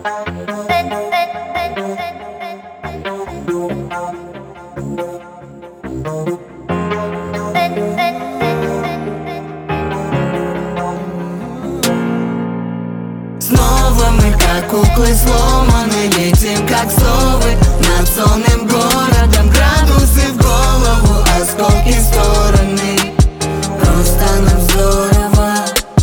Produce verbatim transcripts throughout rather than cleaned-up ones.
Снова мы, как куклы сломаны, летим как совы над сонным городом. Градусы в голову, осколки в стороны. Просто нам здорово.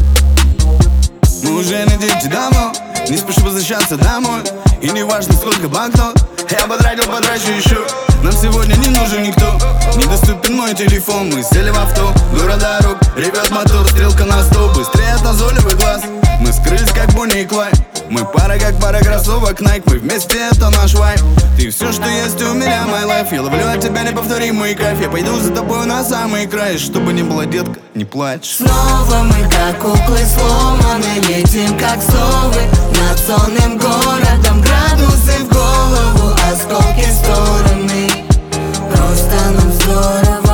Мы уже на дети давно, не спешу возвращаться домой. И не важно, сколько банкнот я потратил, потрачу еще. Нам сегодня не нужен никто, недоступен мой телефон. Мы сели в авто, город дорог, ревет мотор, стрелка на сто. Быстрее от назойливых глаз, мы скрылись как Бонни и Клайд. Мы пара как пара кроссовок Nike, мы вместе, это наш вайб. Ты все, что есть у меня, my life. Я ловлю от тебя неповторимый кайф. Я пойду за тобой на самый край. Чтобы не было, детка, не плачь. Снова мы, как куклы сломаны, летим как совы над сонным городом. Градусы в голову, осколки в стороны. Просто нам здорово.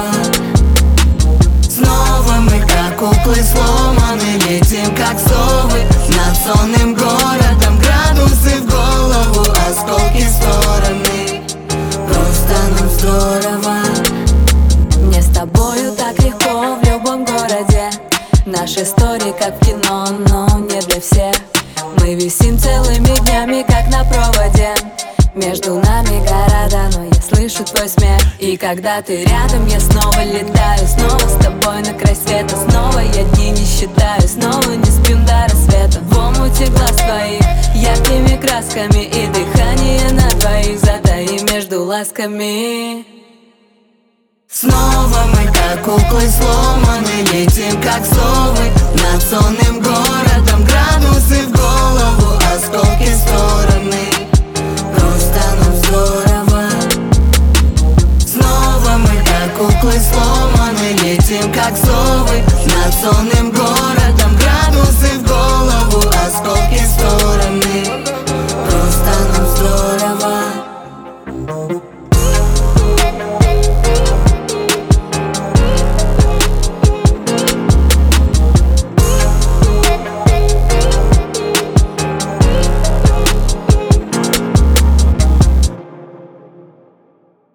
Снова мы, как куклы сломаны, летим как совы над сонным городом. Градусы в голову, осколки в стороны. Просто нам здорово. Мне с тобою так легко в любом городе. Наши истории как в кино, но не для всех. Мы висим целыми днями, как на проводе. Между нами города, но я слышу твой смех. И когда ты рядом, я снова летаю. Снова с тобой на край света. Снова я дни не считаю. Снова не спим до рассвета. В омуте глаз твоих яркими красками. И дыхание на двоих затаи между ласками. Снова мы, как куклы сломаны, летим как совы над сонным городом. Градусы в голову, осколки в стороны. Просто нам здорово. Снова мы, как куклы сломаны, летим как совы над сонным городом. Градусы в голову, осколки в стороны.